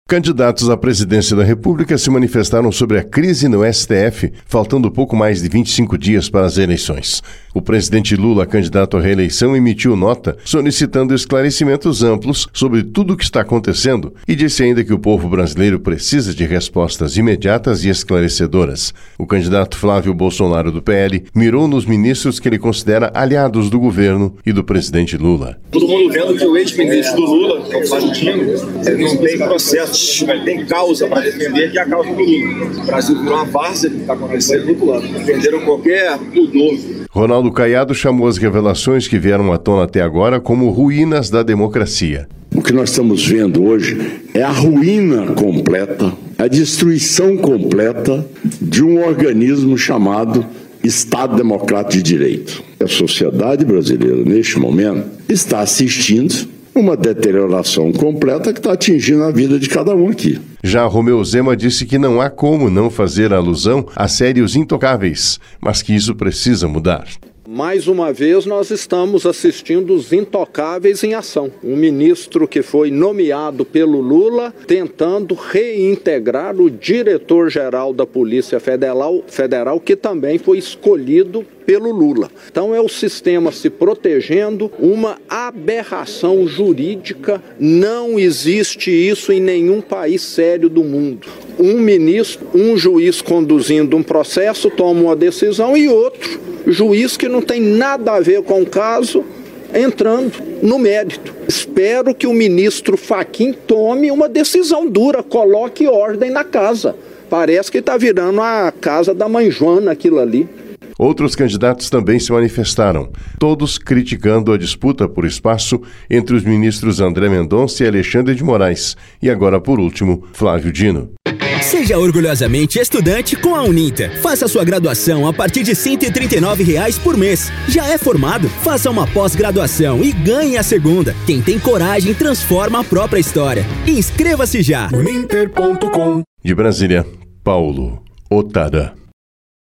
Candidatos à presidência da República se manifestaram sobre a crise no STF, faltando pouco mais de 25 dias para as eleições. O presidente Lula, candidato à reeleição, emitiu nota solicitando esclarecimentos amplos sobre tudo o que está acontecendo e disse ainda que o povo brasileiro precisa de respostas imediatas e esclarecedoras. O candidato Flávio Bolsonaro, do PL, mirou nos ministros que ele considera aliados do governo e do presidente Lula. Todo mundo vendo que o ex-ministro do Lula, que é o Flávio Dino, não tem processo, tem causa para defender, que é a causa do Lula. O Brasil virou uma várzea que está acontecendo muito ano. Defenderam qualquer pudor. Ronaldo Caiado chamou as revelações que vieram à tona até agora como ruínas da democracia. O que nós estamos vendo hoje é a ruína completa, a destruição completa de um organismo chamado Estado Democrático de Direito. A sociedade brasileira, neste momento, está assistindo uma deterioração completa que está atingindo a vida de cada um aqui. Já Romeu Zema disse que não há como não fazer alusão à série Os Intocáveis, mas que isso precisa mudar. Mais uma vez nós estamos assistindo os intocáveis em ação. Um ministro que foi nomeado pelo Lula tentando reintegrar o diretor-geral da Polícia Federal, que também foi escolhido pelo Lula. Então é o sistema se protegendo, uma aberração jurídica. Não existe isso em nenhum país sério do mundo. Um ministro, um juiz conduzindo um processo toma uma decisão e outro juiz que não tem nada a ver com o caso entrando no mérito. Espero que o ministro Fachin tome uma decisão dura, coloque ordem na casa. Parece que está virando a casa da mãe Joana aquilo ali. Outros candidatos também se manifestaram, todos criticando a disputa por espaço entre os ministros André Mendonça e Alexandre de Moraes, e agora, por último, Flávio Dino. Seja orgulhosamente estudante com a Uninter. Faça sua graduação a partir de R$ 139 por mês. Já é formado? Faça uma pós-graduação e ganhe a segunda. Quem tem coragem transforma a própria história. Inscreva-se já. Uninter.com. De Brasília, Paulo Otara.